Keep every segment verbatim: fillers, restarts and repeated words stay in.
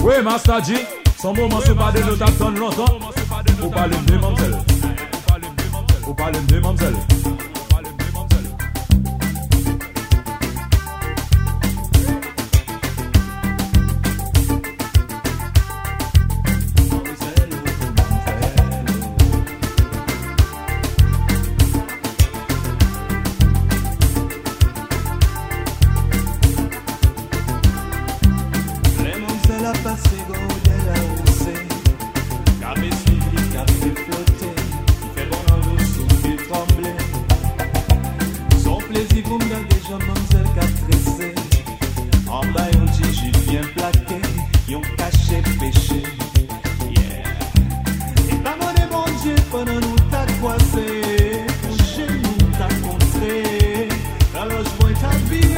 Oui, Master G, son moment c'est pas de nous t'attendre longtemps. Ou parler de mamzelle. Ou parler de mamzelle. La passé gondelle à hausser, café suivi, café flotté, qui fait bon en l'eau, souffler, trembler. Son plaisir pour me donner déjà mademoiselle qu'a tressé. En bas yon tige bien plaqué, yon caché péché. Yeah. Et pas mon bon Dieu pendant nous t'a croisé, chez nous t'a contré, la loge moi t'a viré.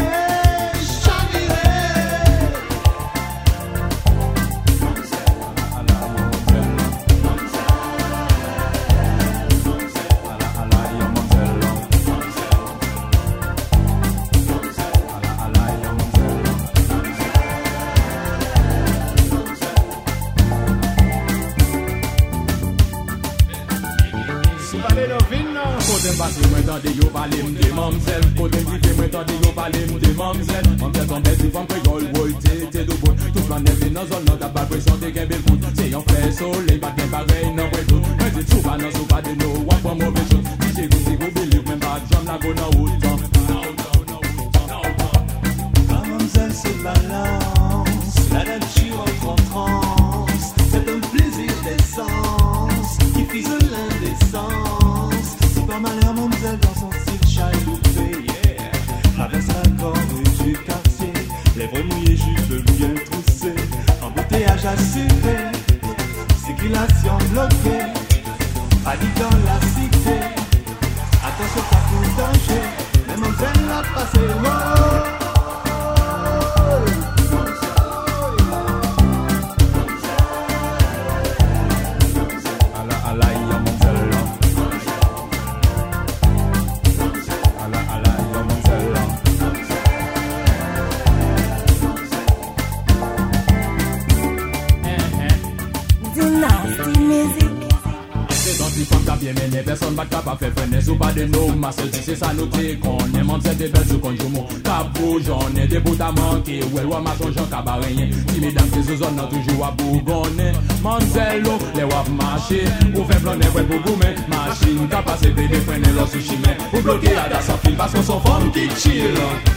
Kote m'passe mwen tande yo pale m'de mamzel. Kote m'kife mwen tande yo pale m'de mamzel. Mamzel son besi fam kreyol woy te te do boy. Tout plan neve nan zon nan tabal presyon te gen bel kout. Se yon fè soleil bat gen bagay nan wè tout. Mwen di souba nan souba de nou wap wap mouve chout. Di se go se go believe men bad jam la go nan outan. La mamzelle se balance, la nature entre en transe. C'est un plaisir d'essence qui fise l'indécence. C'est pas malheur mamzelle dans son style chaloupé, yeah. Traverse la corde du quartier, lèvres mouillées, jupes bien troussées. Embouteillage assuré, circulation bloquée. Panique dans la cité, attention pas pour danger. Mais mamzelle l'a passé, wow. Mené personne bat capable faire freiner sous pas de nos masses c'est ça nous t'es qu'on aime on cette belle sous conjoint capou j'en ai des bouts à manquer ouais ouais ma son Jean cabaret si mesdames ces zones ont toujours à bougonner manzello les wap marcher ou faire planer ouais pour vous mais machine capacité de freiner leur sushi mais pour bloquer la danse en fil parce qu'on s'en forme qui chill.